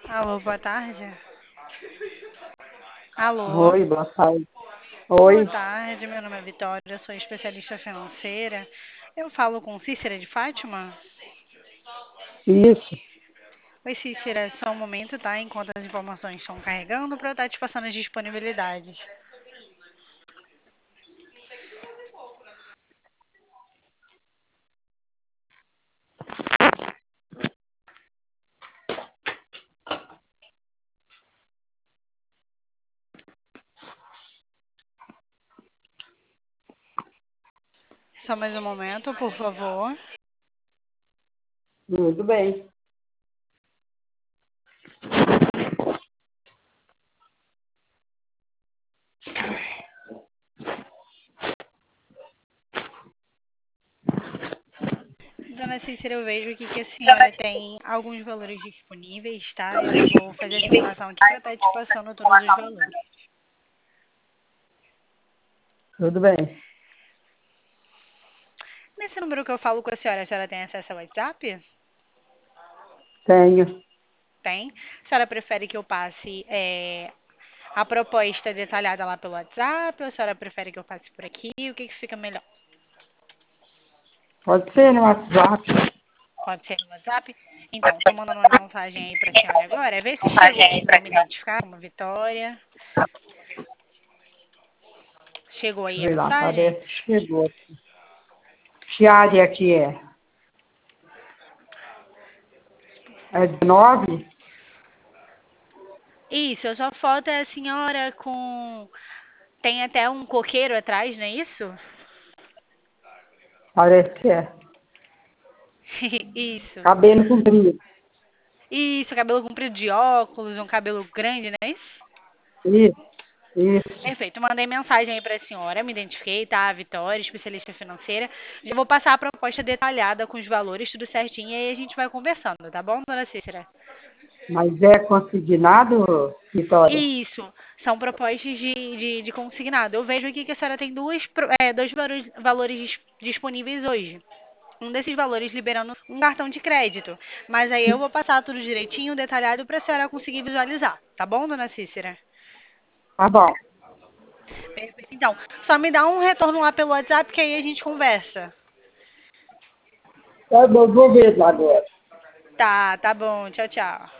Alô, boa tarde. Alô, Oi, boa tarde. boa Oi, tarde. Meu nome é Vitória, eu sou especialista financeira. Eu falo com Cícera de Fátima. isso. Oi, Cícera, só um momento, tá? Enquanto as informações estão carregando, para eu estar te passando as disponibilidades. Só mais um momento, por favor. Tudo bem. Dona Cícera, eu vejo aqui que a senhora tem alguns valores disponíveis, tá? Eu vou fazer a simulação aqui para estar te passando todos os valores. Tudo bem. Nesse número que eu falo com a senhora tem acesso ao WhatsApp? Tenho. Tem. A senhora prefere que eu passe a proposta detalhada lá pelo WhatsApp ou a senhora prefere que eu passe por aqui? O que fica melhor? Pode ser no WhatsApp. Pode ser no WhatsApp? Então, estou mandando uma mensagem aí para a senhora agora. Vê se chegou. Vou me identificar como Vitória. Chegou aí a Vê lá, mensagem? parece que chegou. Que área que é? É 19? Isso, a sua foto é a senhora com. Tem até um coqueiro atrás, não é isso? Parece que é. Isso. Cabelo comprido. Isso, cabelo comprido de óculos, um cabelo grande, não é isso? Isso, isso. Perfeito. Mandei mensagem aí para a senhora, me identifiquei, tá? Vitória, especialista financeira. Já vou passar a proposta detalhada com os valores, tudo certinho, e aí a gente vai conversando, tá bom, dona Cícera? Mas é consignado, Vitória? Isso, são propostas de consignado. Eu vejo aqui que a senhora tem dois valores disponíveis hoje. Um desses valores liberando um cartão de crédito. Mas aí eu vou passar tudo direitinho, detalhado, para a senhora conseguir visualizar, tá bom, dona Cícera? Tá bom. Perfeito. Então, só me dá um retorno lá pelo WhatsApp que aí a gente conversa. Tá bom, vou ver lá agora. Tá bom. Tchau, tchau.